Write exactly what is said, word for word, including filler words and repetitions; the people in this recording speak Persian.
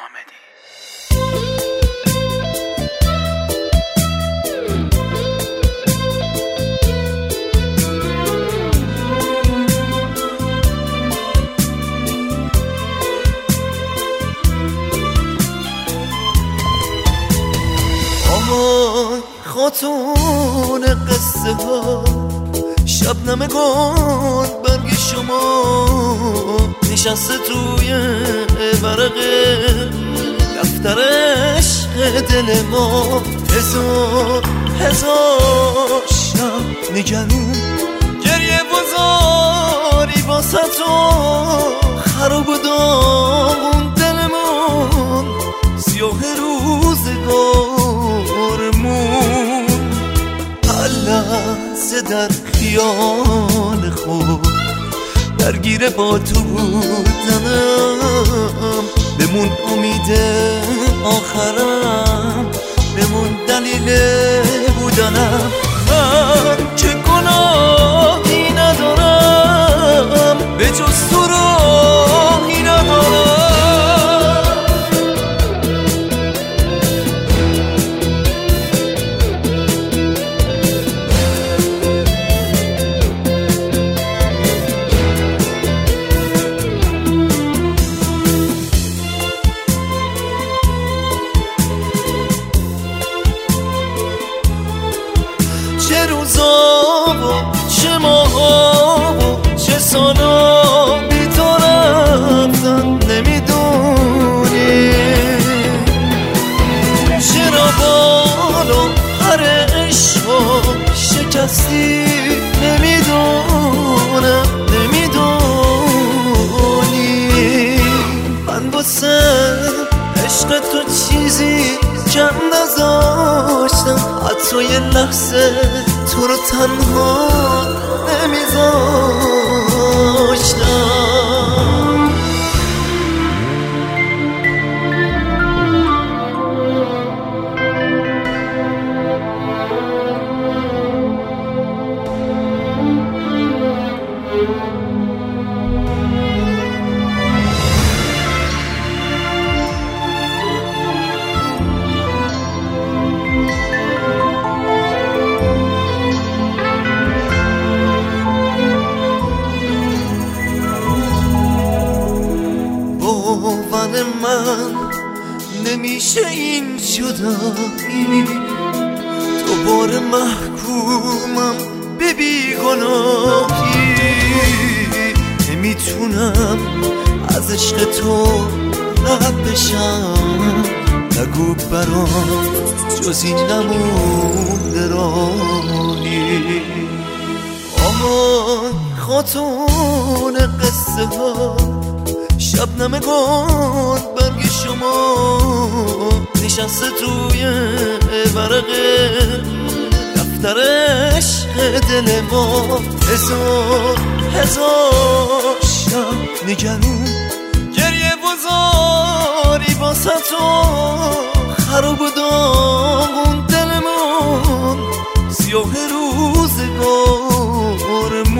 حامدی. خاتون قصه ها شبنم گل برگ شما نشسته توی ورق دفتر عشق دل ما. هزار هزار شب نگرون گریه بزاری واسه تو خراب و داغون دلمون سیاه روزگارمون هر لحظه در خیال خود درگیره با تو بودنم. بمون امید آخرم، بمون دلیل بودنم. من که گناهی ندارم به جز تو راهی ندارم. چه روزا و چه ماها و چه سالا بی تو رفتن نمیدونی. چرا بالا هر عشقا شکستی نمیدونم نمیدونی. من واسه عشق تو چیزی کم نذاشتم، حتی یه لحظه تو رو تنها نمیذاشتم. باور من نمیشه این جدایی، دوباره محکومم به بیگناهی. نمیتونم از عشق تو رد بشم، نگو برام جز این نمونده راهی. آهای خاتون قصه ها شبنم گل برگ شما نشسته توی ورق دفتر عشق دل ما. هزار هزار شب نگرون گریه بزاری واسه تو خراب و داغون دلمون سیاه روزگارمون